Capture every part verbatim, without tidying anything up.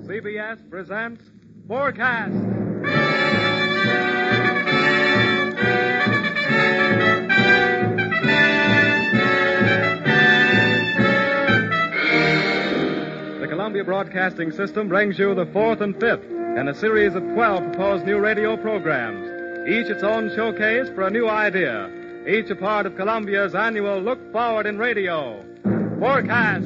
C B S presents Forecast. The Columbia Broadcasting System brings you the fourth and fifth in a series of twelve proposed new radio programs, each its own showcase for a new idea, each a part of Columbia's annual Look Forward in Radio. Forecast.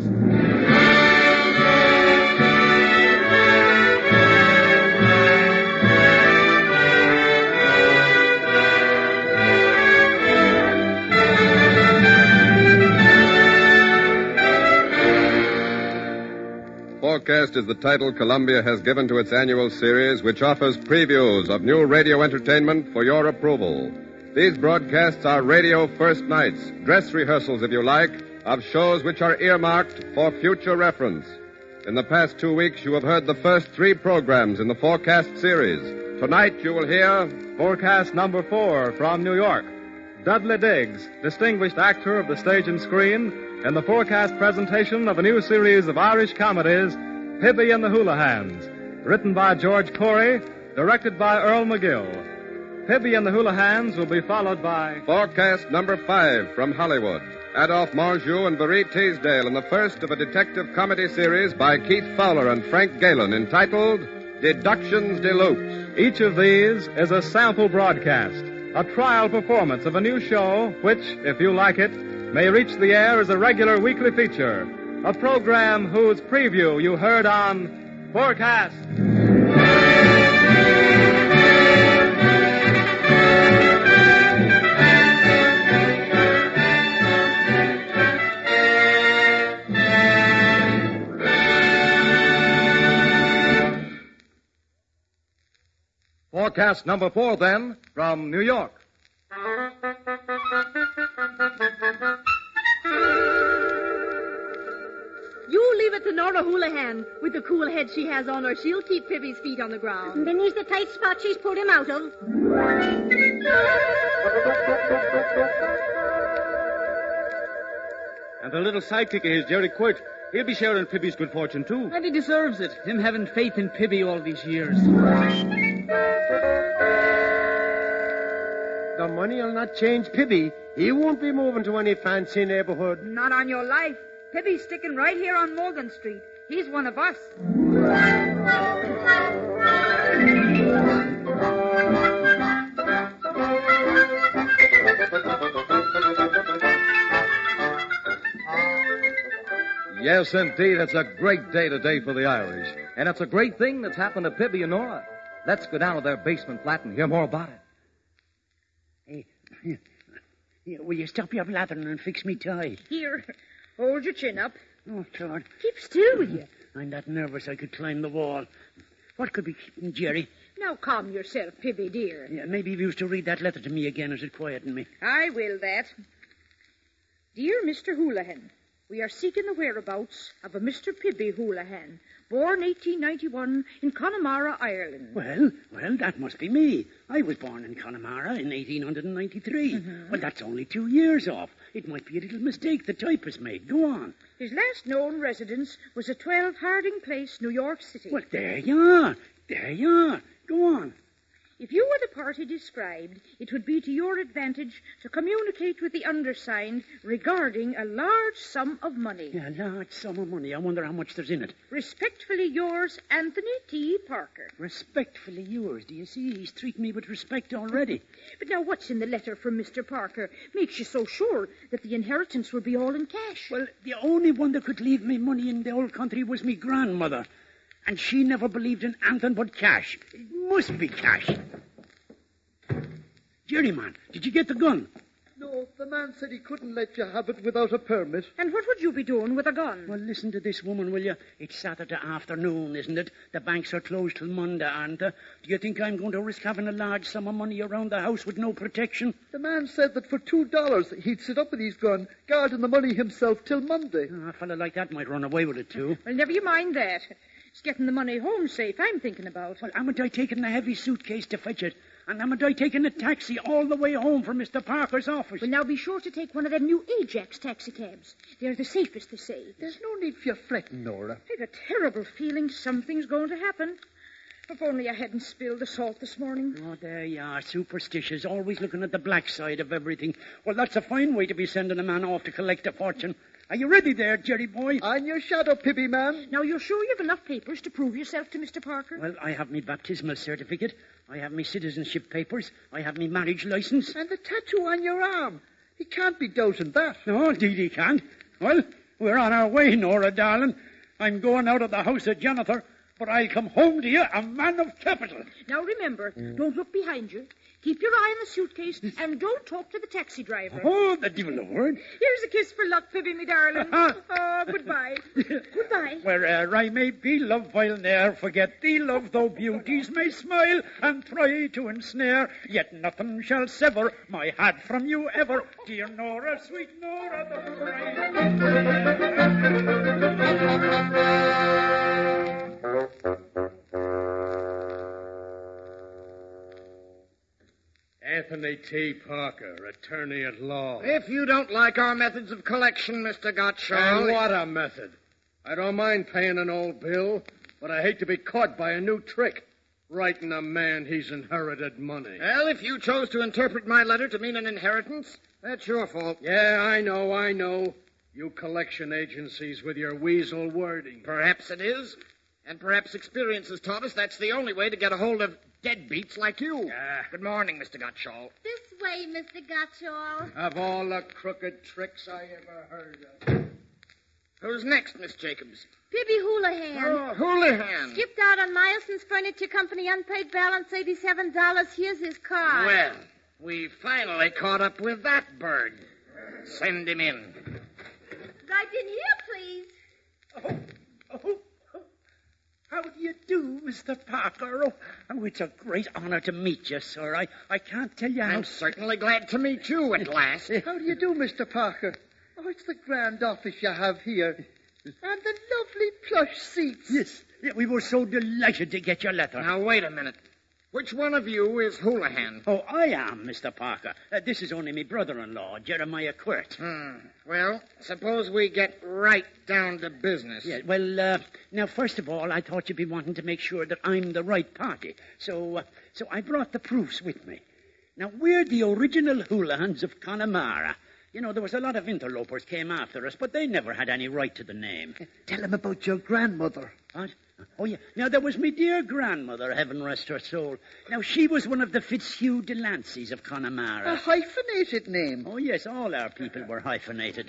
Forecast is the title Columbia has given to its annual series, which offers previews of new radio entertainment for your approval. These broadcasts are radio first nights, dress rehearsals, if you like, of shows which are earmarked for future reference. In the past two weeks, you have heard the first three programs in the Forecast series. Tonight, you will hear Forecast number four from New York. Dudley Diggs, distinguished actor of the stage and screen, in the Forecast presentation of a new series of Irish comedies, Pibby and the Hula Hands, written by George Corey, directed by Earl McGill. Pibby and the Hula Hands will be followed by Forecast number five from Hollywood. Adolphe Menjou and Marie Teasdale in the first of a detective comedy series by Keith Fowler and Frank Galen entitled Deductions Deluxe. Each of these is a sample broadcast, a trial performance of a new show which, if you like it, may reach the air as a regular weekly feature, a program whose preview you heard on Forecast. Forecast number four, then, from New York. You leave it to Nora Houlihan. With the cool head she has on her, she'll keep Pibby's feet on the ground. Beneath the tight spot she's put him out of. And the little sidekick of his, Jerry Quirt, he'll be sharing Pibby's good fortune, too. And he deserves it, him having faith in Pibby all these years. The money'll not change Pibby. He won't be moving to any fancy neighborhood. Not on your life. Pibby's sticking right here on Morgan Street. He's one of us. Yes, indeed, it's a great day today for the Irish. And it's a great thing that's happened to Pibby and Nora. Let's go down to their basement flat and hear more about it. Hey, hey, will you stop your blathering and fix me tie? Here, hold your chin up. Oh, Lord. Keep still, will you? I'm that nervous I could climb the wall. What could be keeping Jerry? Now calm yourself, Pibby, dear. Yeah, maybe if you used to read that letter to me again, as it quietened me. I will that. Dear Mister Houlihan, we are seeking the whereabouts of a Mister Pibby Houlihan, born eighteen ninety-one in Connemara, Ireland. Well, well, that must be me. I was born in Connemara in eighteen ninety-three. Mm-hmm. Well, that's only two years off. It might be a little mistake the typist made. Go on. His last known residence was at twelve Harding Place, New York City. Well, there you are. There you are. Go on. If you were the party described, it would be to your advantage to communicate with the undersigned regarding a large sum of money. Yeah, a large sum of money. I wonder how much there's in it. Respectfully yours, Anthony T. Parker. Respectfully yours. Do you see? He's treating me with respect already. But now what's in the letter from Mister Parker makes you so sure that the inheritance will be all in cash? Well, the only one that could leave me money in the old country was me grandmother. And she never believed in anything but cash. It must be cash. Jerry, man, did you get the gun? No, the man said he couldn't let you have it without a permit. And what would you be doing with a gun? Well, listen to this woman, will you? It's Saturday afternoon, isn't it? The banks are closed till Monday, aren't they? Do you think I'm going to risk having a large sum of money around the house with no protection? The man said that for two dollars he'd sit up with his gun, guarding the money himself till Monday. Oh, a fella like that might run away with it, too. Well, never you mind that. It's getting the money home safe I'm thinking about. Well, haven't I taken a heavy suitcase to fetch it? And haven't I taken a taxi all the way home from Mister Parker's office? Well, now be sure to take one of them new Ajax taxicabs. They're the safest, they say. There's no need for you fretting, Nora. I've a terrible feeling something's going to happen. If only I hadn't spilled the salt this morning. Oh, there you are, superstitious, always looking at the black side of everything. Well, that's a fine way to be sending a man off to collect a fortune. Are you ready there, Jerry boy? On your shadow, Pibby, man. Now, you're sure you've enough papers to prove yourself to Mister Parker? Well, I have me baptismal certificate. I have me citizenship papers. I have me marriage license. And the tattoo on your arm. He can't be doubting that. No, indeed he can't. Well, we're on our way, Nora, darling. I'm going out of the house of Jennifer, but I'll come home to you a man of capital. Now, remember, mm. don't look behind you. Keep your eye on the suitcase, and don't talk to the taxi driver. Oh, the devil a word. Here's a kiss for luck, Pibby, me darling. Oh, goodbye. Goodbye. Where'er I may be, love, I'll ne'er forget thee, love, though beauties may smile and try to ensnare, yet nothing shall sever my heart from you ever. Dear Nora, sweet Nora, the Anthony T. Parker, attorney at law. If you don't like our methods of collection, Mister Gottschall... And what a method. I don't mind paying an old bill, but I hate to be caught by a new trick. Writing a man he's inherited money. Well, if you chose to interpret my letter to mean an inheritance, that's your fault. Yeah, I know, I know. You collection agencies with your weasel wording. Perhaps it is. And perhaps experience has taught us that's the only way to get a hold of deadbeats like you. Ah. Good morning, Mister Gottschall. This way, Mister Gottschall. Of all the crooked tricks I ever heard of. Who's next, Miss Jacobs? Pibby Houlihan. Oh, Houlihan. Skipped out on Myerson's Furniture Company, unpaid balance, eighty-seven dollars. Here's his card. Well, we finally caught up with that bird. Send him in. Right in here, please. Oh, oh. How do you do, Mister Parker? Oh, oh, it's a great honor to meet you, sir. I, I can't tell you how... I'm certainly glad to meet you at last. How do you do, Mister Parker? Oh, it's the grand office you have here. And the lovely plush seats. Yes, yeah, we were so delighted to get your letter. Now, wait a minute. Which one of you is Houlihan? Oh, I am, Mister Parker. Uh, this is only my brother-in-law, Jeremiah Quirt. Hmm. Well, suppose we get right down to business. Yeah, well, uh, now, first of all, I thought you'd be wanting to make sure that I'm the right party. So, uh, so I brought the proofs with me. Now, we're the original Houlihans of Connemara. You know, there was a lot of interlopers came after us, but they never had any right to the name. Tell him about your grandmother. What? Oh, yeah. Now, there was me dear grandmother, heaven rest her soul. Now, she was one of the Fitzhugh Delanceys of Connemara. A hyphenated name. Oh, yes, all our people were hyphenated.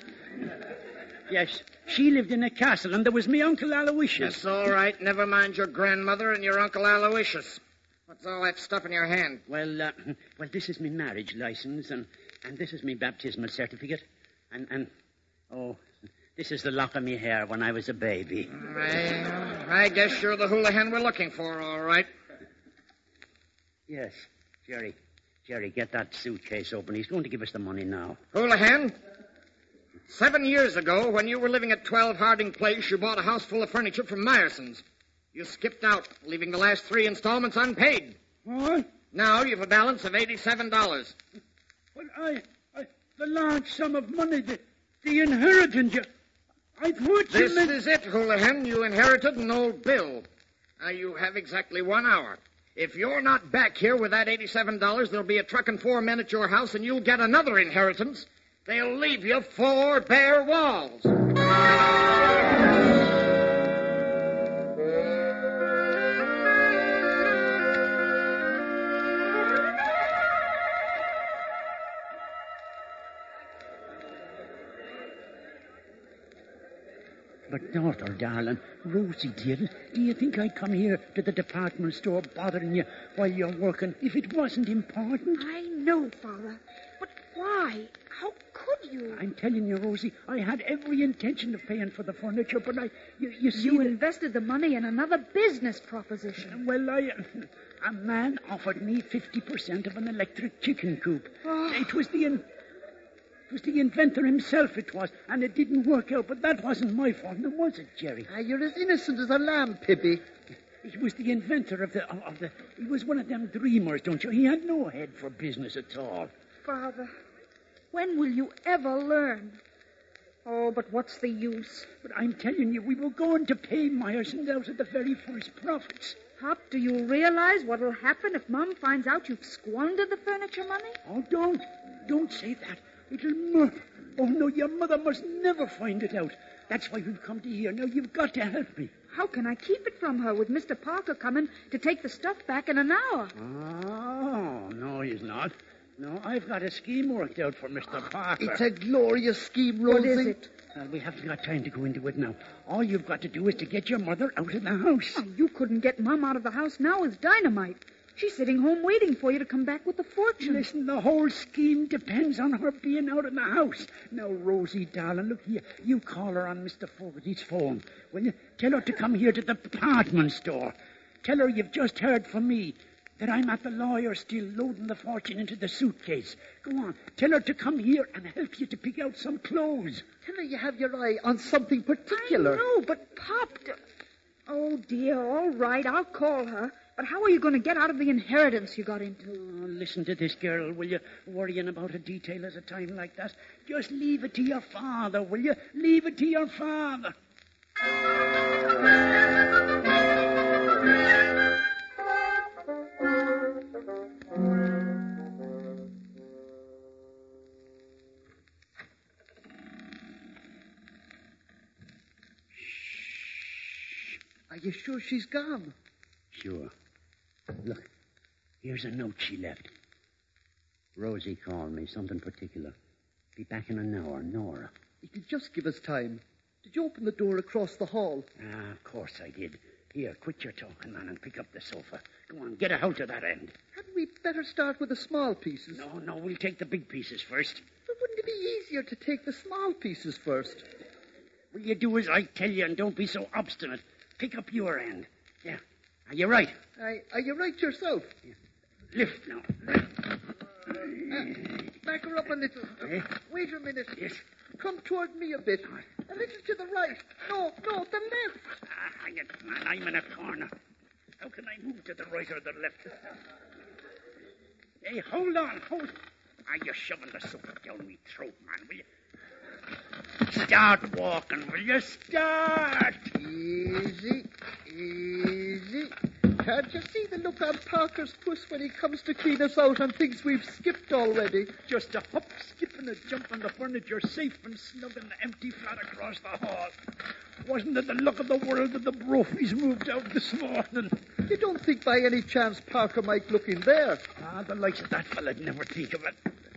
Yes, she lived in a castle, and there was me Uncle Aloysius. That's all right. Never mind your grandmother and your Uncle Aloysius. What's all that stuff in your hand? Well, uh, well, this is me marriage license, and, and this is me baptismal certificate, and, and, oh... This is the lock of me hair when I was a baby. I, I guess you're the Houlihan we're looking for, all right. Yes, Jerry. Jerry, get that suitcase open. He's going to give us the money now. Houlihan, seven years ago, when you were living at twelve Harding Place, you bought a house full of furniture from Myerson's. You skipped out, leaving the last three installments unpaid. What? Now you've a balance of eighty-seven dollars. Well, I, I, the large sum of money, the, the inheritance, you... I thought This you meant... is it, Houlihan. You inherited an old bill. Now, you have exactly one hour. If you're not back here with that eighty-seven dollars, there'll be a truck and four men at your house, and you'll get another inheritance. They'll leave you four bare walls. But, daughter, darling, Rosie, dear, do you think I'd come here to the department store bothering you while you're working if it wasn't important? I know, Father. But why? How could you? I'm telling you, Rosie, I had every intention of paying for the furniture, but I... You, you see... You that... invested the money in another business proposition. Well, I... A man offered me fifty percent of an electric chicken coop. Oh. It was the... In... It was the inventor himself, it was, and it didn't work out, but that wasn't my fault, was it, Jerry? Ah, you're as innocent as a lamb, Pibby. He was the inventor of the, of the... He was one of them dreamers, don't you? He had no head for business at all. Father, when will you ever learn? Oh, but what's the use? But I'm telling you, we were going to pay Meyerson out of the very first profits. Pop, do you realize what'll happen if Mom finds out you've squandered the furniture money? Oh, don't. Don't say that. It'll murder. Oh, no, your mother must never find it out. That's why we've come to here. Now, you've got to help me. How can I keep it from her with Mister Parker coming to take the stuff back in an hour? Oh, no, he's not. No, I've got a scheme worked out for Mister Parker. It's a glorious scheme, Rosie. What is it? Well, we haven't got time to go into it now. All you've got to do is to get your mother out of the house. Oh, you couldn't get Mom out of the house now with dynamite. She's sitting home waiting for you to come back with the fortune. Listen, the whole scheme depends on her being out of the house. Now, Rosie, darling, look here. You call her on Mister Fogarty's phone. Will you? Tell her to come here to the department store. Tell her you've just heard from me that I'm at the lawyer still loading the fortune into the suitcase. Go on. Tell her to come here and help you to pick out some clothes. Tell her you have your eye on something particular. I know, but Pop... Oh, dear, all right, I'll call her. But how are you going to get out of the inheritance you got into? Oh, listen to this, girl, will you? Worrying about a detail at a time like that. Just leave it to your father, will you? Leave it to your father. Are you sure she's gone? Sure. Look, here's a note she left. Rosie called me, something particular. Be back in an hour, Nora. You could just give us time. Did you open the door across the hall? Ah, of course I did. Here, quit your talking, man, and pick up the sofa. Go on, get her out to that end. Hadn't we better start with the small pieces? No, no, we'll take the big pieces first. But wouldn't it be easier to take the small pieces first? Will you do as I tell you and don't be so obstinate? Pick up your end. Yeah. Are you right? I, are you right yourself? Yeah. Lift now. Lift. Uh, back her up a little. Eh? Wait a minute. Yes. Come toward me a bit. A little to the right. No, no, the left. Ah, hang it, man. I'm in a corner. How can I move to the right or the left? Hey, hold on. Hold. Ah, you're shoving the sofa down me throat, man, will you? Start walking, will you? Start. Easy, easy. Can't you see the look on Parker's puss when he comes to clean us out on things we've skipped already? Just a hop, skip, and a jump on the furniture, safe and snug in the empty flat across the hall. Wasn't it the luck of the world that the Brophies moved out this morning? You don't think by any chance Parker might look in there? Ah, the likes of that fella'd never think of it.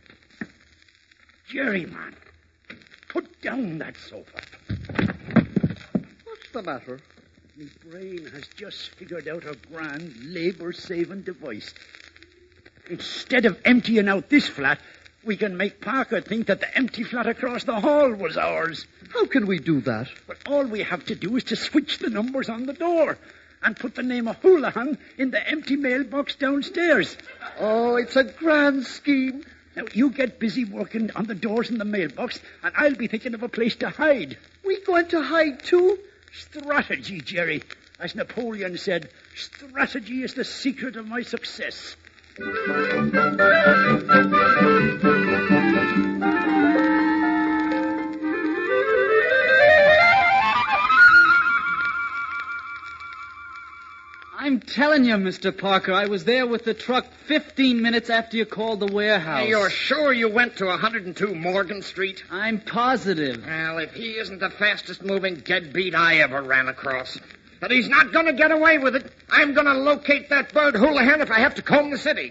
Jerry, man, put down that sofa. What's the matter? My brain has just figured out a grand labor-saving device. Instead of emptying out this flat, we can make Parker think that the empty flat across the hall was ours. How can we do that? Well, all we have to do is to switch the numbers on the door and put the name of Houlihan in the empty mailbox downstairs. Oh, it's a grand scheme. Now, you get busy working on the doors in the mailbox, and I'll be thinking of a place to hide. We going to hide, too? Strategy, Jerry. As Napoleon said, strategy is the secret of my success. I'm telling you, Mister Parker, I was there with the truck fifteen minutes after you called the warehouse. Hey, you're sure you went to one hundred two Morgan Street? I'm positive. Well, if he isn't the fastest moving deadbeat I ever ran across. But he's not going to get away with it. I'm going to locate that bird Houlihan if I have to comb the city.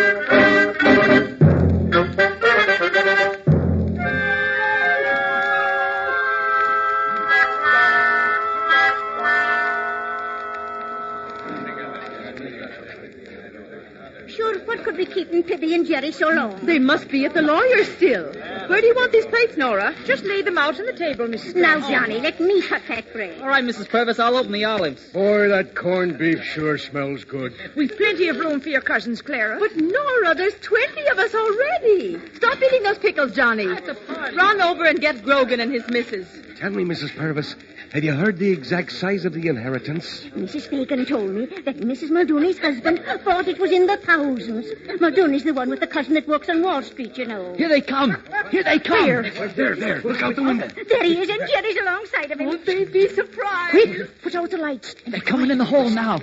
Sure, what could be keeping Pibby and Jerry so long? They must be at the lawyer's still. Where do you want these plates, Nora? Just lay them out on the table, Missus Now, Purvis. Johnny, let me cut that bread. All right, Missus Purvis, I'll open the olives. Boy, that corned beef sure smells good. We've plenty of room for your cousins, Clara. But, Nora, there's twenty of us already. Stop eating those pickles, Johnny. That's a party. Run over and get Grogan and his missus. Tell me, Missus Purvis, have you heard the exact size of the inheritance? Missus Fagin told me that Missus Muldooney's husband thought it was in the thousands. Muldooney's the one with the cousin that works on Wall Street, you know. Here they come. Here they come. Where? There, there. Look out the window. There he is, and Jerry's alongside of him. Won't they be surprised? Quick, put out the lights. They're coming in the hall now.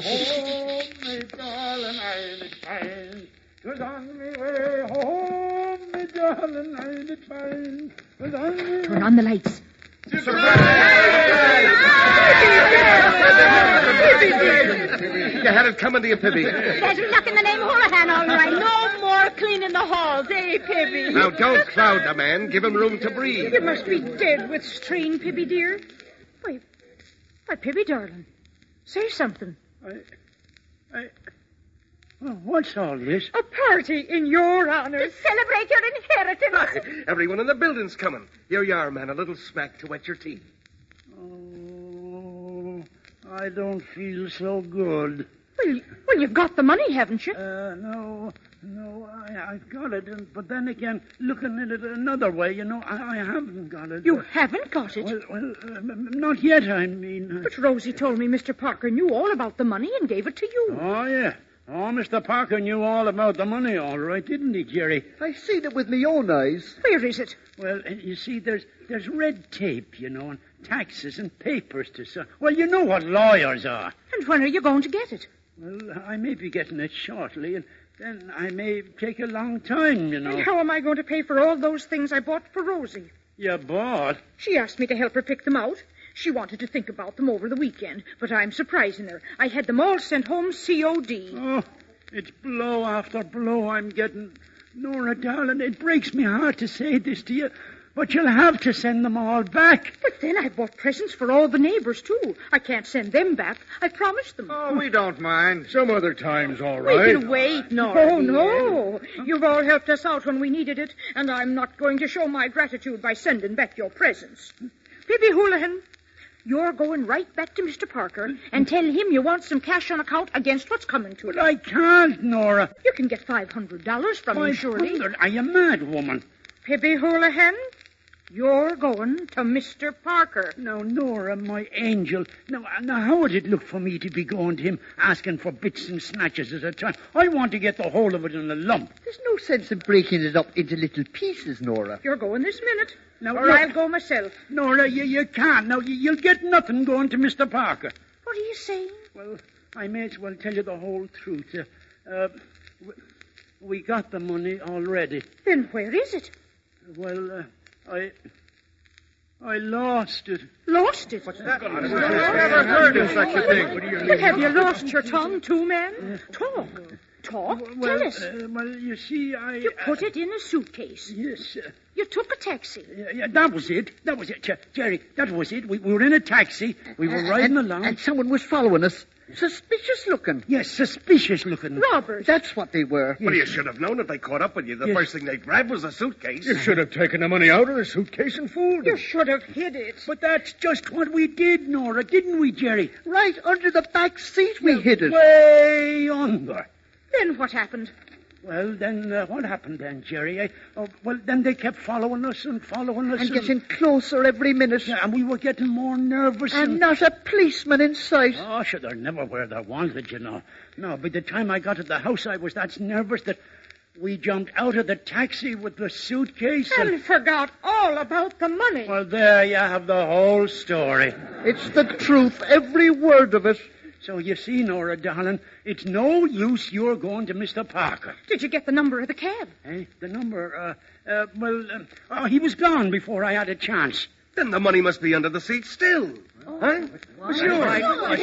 Was on me way home, me darling, I did find. Was on me way. Turn on the lights. You had it coming to you, Pibby. There's luck in the name Houlihan, all right. No more cleaning the halls, eh, Pibby? Now, don't crowd the man. Give him room to breathe. You must be dead with strain, Pibby, dear. Why, why, Pibby, darling, say something. I, I, well, what's all this? A party in your honor. To celebrate your inheritance. Everyone in the building's coming. Here you are, man. A little smack to wet your teeth. Oh, I don't feel so good. Well, well, you've got the money, haven't you? Uh, no, no, I, I've got it. And, but then again, looking at it another way, you know, I, I haven't got it. You Uh, haven't got it? Well, well uh, not yet, I mean. Uh, But Rosie told me Mister Parker knew all about the money and gave it to you. Oh, yeah. Oh, Mister Parker knew all about the money, all right, didn't he, Jerry? I seen it with my own eyes. Where is it? Well, uh, you see, there's there's red tape, you know, and taxes and papers to sign. Well, you know what lawyers are. And when are you going to get it? Well, I may be getting it shortly, and then I may take a long time, you know. And how am I going to pay for all those things I bought for Rosie? You bought? She asked me to help her pick them out. She wanted to think about them over the weekend, but I'm surprising her. I had them all sent home C O D. Oh, it's blow after blow I'm getting. Nora, darling, it breaks me heart to say this to you, but you'll have to send them all back. But then I bought presents for all the neighbors, too. I can't send them back. I promised them. Oh, we don't mind. Some other time's all We right. can wait, Nora. Oh, no. You've all helped us out when we needed it, and I'm not going to show my gratitude by sending back your presents. Pibby Houlihan, you're going right back to Mister Parker and tell him you want some cash on account against what's coming to But him. I can't, Nora. You can get five hundred dollars from him, surely. five hundred? Are you mad, woman? Pibby Houlihan, you're going to Mister Parker. Now, Nora, my angel. Now, now, how would it look for me to be going to him asking for bits and snatches at a time? I want to get the whole of it in a lump. There's no sense in breaking it up into little pieces, Nora. You're going this minute, Now, or look- I'll go myself. Nora, you, you can't. Now, you, you'll get nothing going to Mister Parker. What are you saying? Well, I may as well tell you the whole truth. Uh, uh, we, we got the money already. Then where is it? Well, uh, I... I lost it. Lost it? What's that? I've never heard of such a thing. What do you But mean? have you lost your tongue, too, man? Talk. Talk. Well, Tell us. Uh, well, you see, I... You put it in a suitcase. Yes, uh, You took a taxi. yeah, yeah, that was it. That was it. Jer- Jerry, that was it. We, we were in a taxi. We were riding and, along. And someone was following us. Suspicious looking. Yes, suspicious looking. Robbers. That's what they were. Well, you should have known if they caught up with you. The Yes. first thing they grabbed was a suitcase. You should have taken the money out of the suitcase and fooled You them. should have hid it. But that's just what we did, Nora, didn't we, Jerry? Right under the back seat we hid it. Way under. Then what happened? Well, then, uh, what happened then, Jerry? I, oh, well, then they kept following us and following us. And getting closer every minute. Yeah, and we were getting more nervous. And not a policeman in sight. Oh, sure, they're never where they wanted, you know. No, by the time I got to the house, I was that nervous that we jumped out of the taxi with the suitcase and... And forgot all about the money. Well, there you have the whole story. It's the truth, every word of it. So you see, Nora, darling, it's no use you're going to Mister Parker. Did you get the number of the cab? Eh? The number, uh, uh, well, uh, oh, he was gone before I had a chance. Then the money must be under the seat still. Huh? Sure.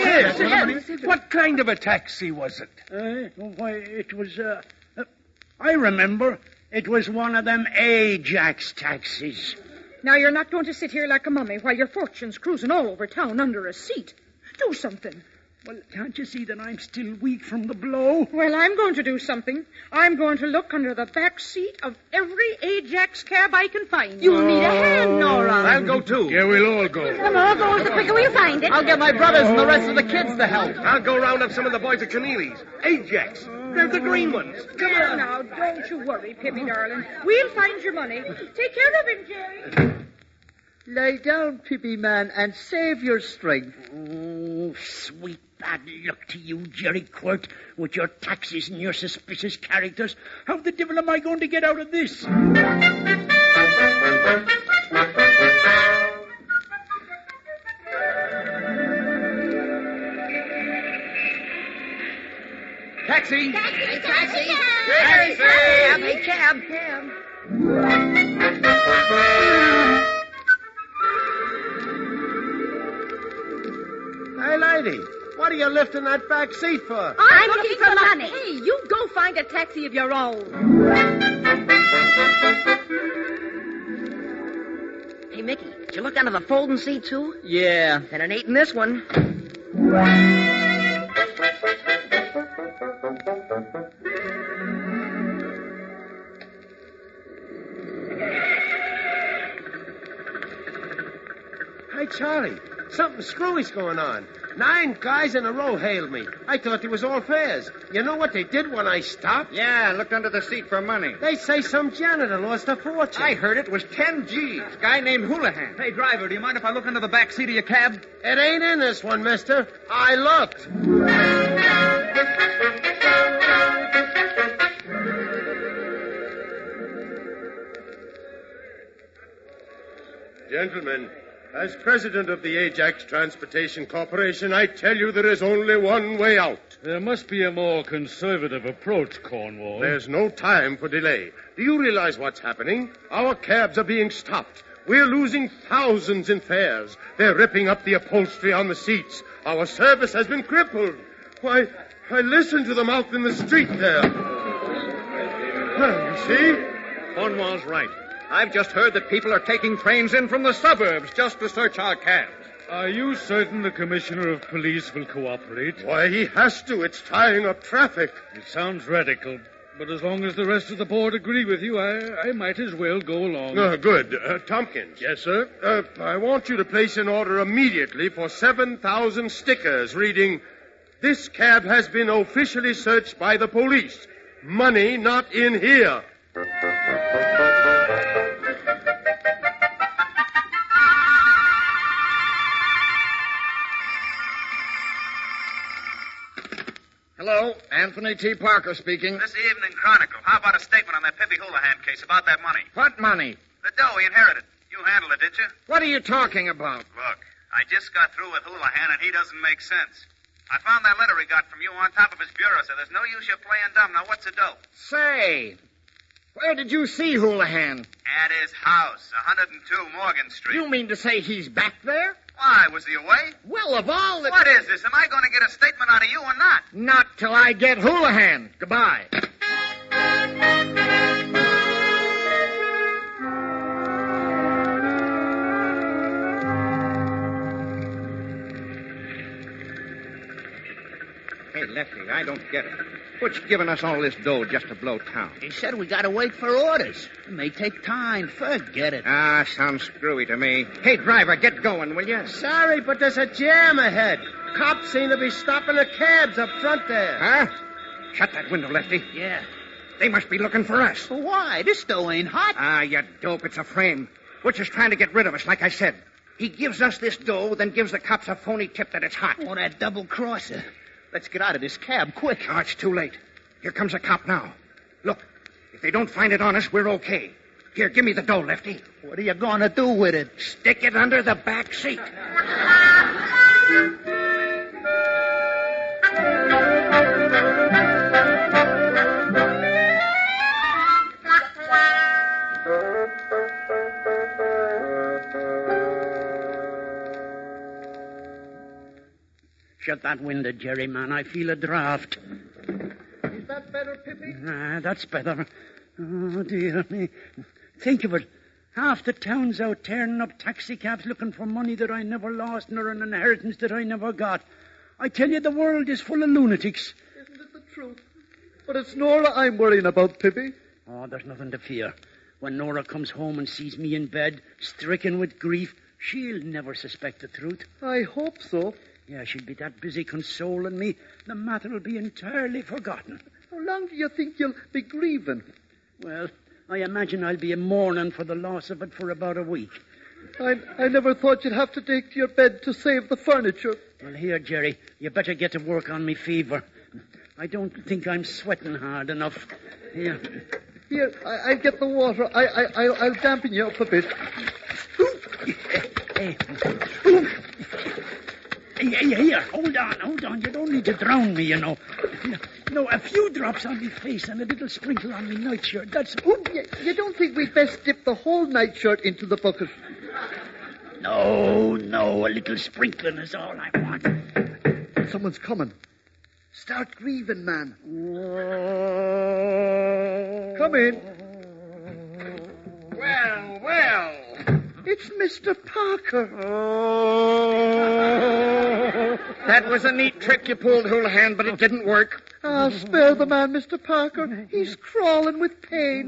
Yes. What kind of a taxi was it? Uh, why, it was, uh, uh, I remember. It was one of them Ajax taxis. Now, you're not going to sit here like a mummy while your fortune's cruising all over town under a seat. Do something. Well, can't you see that I'm still weak from the blow? Well, I'm going to do something. I'm going to look under the back seat of every Ajax cab I can find. You need a hand, Nora. I'll go too. Yeah, we'll all go. The more goes, the quicker we'll find it. I'll get my brothers and the rest of the kids to help. I'll go round up some of the boys at Keneally's. Ajax. They're the green ones. Come There on. now, don't you worry, Pibby, darling. We'll find your money. Take care of him, Jerry. Lie down, Pippi man, and save your strength. Oh, sweet bad luck to you, Jerry Quirt, with your taxes and your suspicious characters. How the devil am I going to get out of this? Taxi! Taxi! Taxi! Taxi! Cab! Hey, cab, cab. Hey, lady, what are you lifting that back seat for? I'm, I'm looking, looking for for money. money. Hey, you go find a taxi of your own. Hey, Mickey, did you look under the folding seat, too? Yeah. Then it ain't in this one. Hey, Charlie, something screwy's going on. Nine guys in a row hailed me. I thought they was all fares. You know what they did when I stopped? Yeah, looked under the seat for money. They say some janitor lost a fortune. I heard it was ten G's. Guy named Houlihan. Hey, driver, do you mind if I look under the back seat of your cab? It ain't in this one, mister. I looked. Gentlemen, as president of the Ajax Transportation Corporation, I tell you there is only one way out. There must be a more conservative approach, Cornwall. There's no time for delay. Do you realize what's happening? Our cabs are being stopped. We're losing thousands in fares. They're ripping up the upholstery on the seats. Our service has been crippled. Why, I listened to them out in the street there. Well, you see? Cornwall's right. I've just heard that people are taking trains in from the suburbs just to search our cabs. Are you certain the commissioner of police will cooperate? Why, he has to. It's tying up traffic. It sounds radical, but as long as the rest of the board agree with you, I, I might as well go along. Uh, good. Uh, Tompkins. Yes, sir? Uh, I want you to place an order immediately for seven thousand stickers reading, "This cab has been officially searched by the police. Money not in here." Hello, Anthony T. Parker speaking. This Evening Chronicle. How about a statement on that Pippi Houlihan case about that money? What money? The dough he inherited. You handled it, did you? What are you talking about? Look, I just got through with Houlihan, and he doesn't make sense. I found that letter he got from you on top of his bureau, so there's no use you playing dumb. Now, what's the dough? Say, where did you see Houlihan? At his house, one oh two Morgan Street. You mean to say he's back there? Why, was he away? Well, of all the... What is this? Am I going to get a statement out of you or not? Not till I get Houlihan. Goodbye. Hey, Lefty, I don't get it. What's giving us all this dough just to blow town? He said we gotta wait for orders. It may take time. Forget it. Ah, sounds screwy to me. Hey, driver, get going, will you? Sorry, but there's a jam ahead. Cops seem to be stopping the cabs up front there. Huh? Shut that window, Lefty. Yeah. They must be looking for us. Why? This dough ain't hot. Ah, you dope. It's a frame. Butch is trying to get rid of us, like I said. He gives us this dough, then gives the cops a phony tip that it's hot. Oh, that double-crosser. Let's get out of this cab, quick. Oh, it's too late. Here comes a cop now. Look, if they don't find it on us, we're okay. Here, give me the dough, Lefty. What are you going to do with it? Stick it under the back seat. Shut that window, Jerry, man. I feel a draft. Is that better, Pippi? Ah, that's better. Oh, dear me. Think of it. Half the town's out tearing up taxicabs looking for money that I never lost nor an inheritance that I never got. I tell you, the world is full of lunatics. Isn't it the truth? But it's Nora I'm worrying about, Pippi. Oh, there's nothing to fear. When Nora comes home and sees me in bed, stricken with grief, she'll never suspect the truth. I hope so. Yeah, she'll be that busy consoling me, the matter will be entirely forgotten. How long do you think you'll be grieving? Well, I imagine I'll be a mourning for the loss of it for about a week. I, I never thought you'd have to take to your bed to save the furniture. Well, here, Jerry, you better get to work on me fever. I don't think I'm sweating hard enough. Here. Here, I, I'll get the water. I, I, I'll, I'll dampen you up a bit. Hey. Here, here, hold on, hold on. You don't need to drown me, you know. No, a few drops on me face and a little sprinkle on me nightshirt. That's... Oh, you, you don't think we'd best dip the whole nightshirt into the bucket? No, no, a little sprinkling is all I want. Someone's coming. Start grieving, man. Come in. Well, well. It's Mister Parker. Oh. That was a neat trick you pulled, Houlihan, but it didn't work. Ah, spare the man, Mister Parker. He's crawling with pain.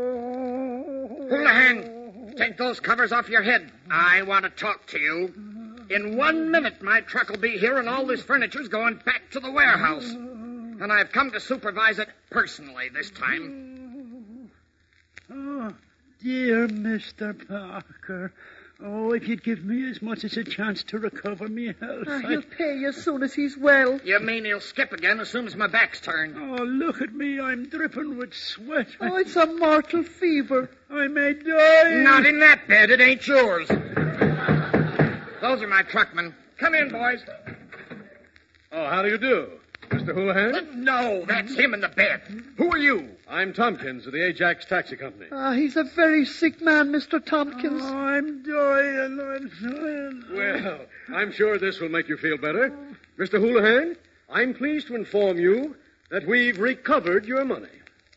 Houlihan, take those covers off your head. I want to talk to you. In one minute, my truck will be here and all this furniture's going back to the warehouse. And I've come to supervise it personally this time. Oh, dear Mister Parker. Oh, if you'd give me as much as a chance to recover me health. Ah, he'll pay you as soon as he's well. You mean he'll skip again as soon as my back's turned? Oh, look at me. I'm dripping with sweat. Oh, it's a mortal fever. I may die. Not in that bed. It ain't yours. Those are my truckmen. Come in, boys. Oh, how do you do? Mister Houlihan? No, that's him in the bed. Who are you? I'm Tompkins of the Ajax Taxi Company. Ah, he's a very sick man, Mister Tompkins. Oh, I'm dying. I'm dying. Well, I'm sure this will make you feel better. Mister Houlihan, I'm pleased to inform you that we've recovered your money.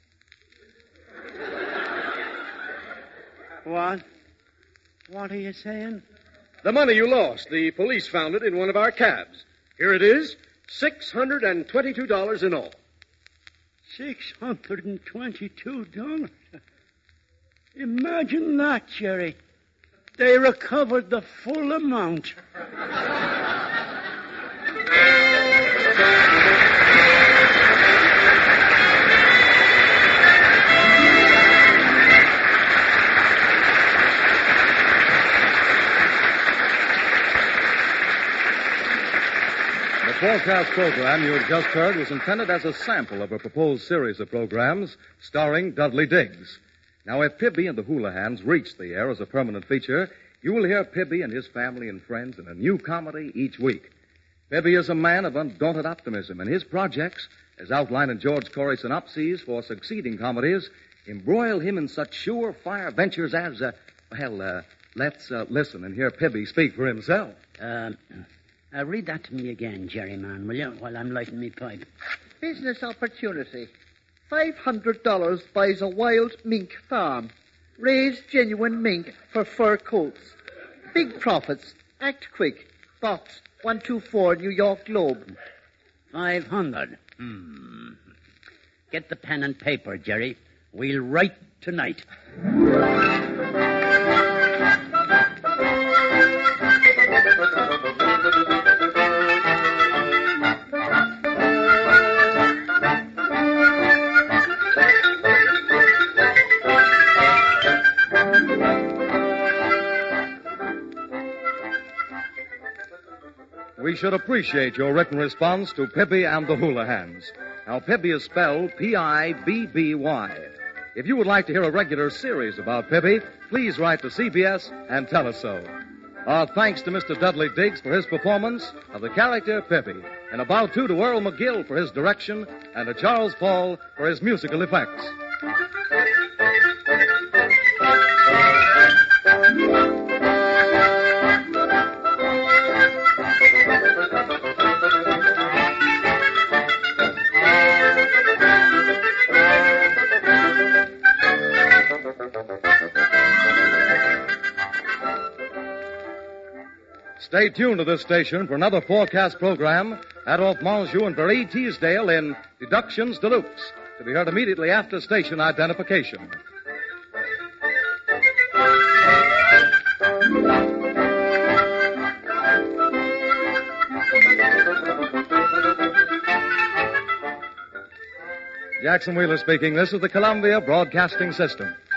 What? What are you saying? The money you lost. The police found it in one of our cabs. Here it is, six hundred twenty-two dollars in all. six hundred twenty-two dollars? Imagine that, Jerry. They recovered the full amount. The forecast program you have just heard was intended as a sample of a proposed series of programs starring Dudley Diggs. Now, if Pibby and the Houlihans reach the air as a permanent feature, you will hear Pibby and his family and friends in a new comedy each week. Pibby is a man of undaunted optimism, and his projects, as outlined in George Corey's synopses for succeeding comedies, embroil him in such sure-fire ventures as, uh, well, uh, let's uh, listen and hear Pibby speak for himself. Uh, uh, read that to me again, Jerry, man, will you, while I'm lighting me pipe? Business opportunity. Five hundred dollars buys a wild mink farm. Raise genuine mink for fur coats. Big profits. Act quick. Box one two four, New York Globe. Five hundred. Hmm. Get the pen and paper, Jerry. We'll write tonight. We should appreciate your written response to Pibby and the Houlihans. Now, Pibby is spelled P I B B Y. If you would like to hear a regular series about Pibby, please write to C B S and tell us so. Our thanks to Mister Dudley Diggs for his performance of the character Pibby, and a bow too to Earl McGill for his direction, and to Charles Paul for his musical effects. Stay tuned to this station for another forecast program, Adolphe Manjou and Marie Teasdale in Deductions Deluxe, to be heard immediately after station identification. Jackson Wheeler speaking. This is the Columbia Broadcasting System.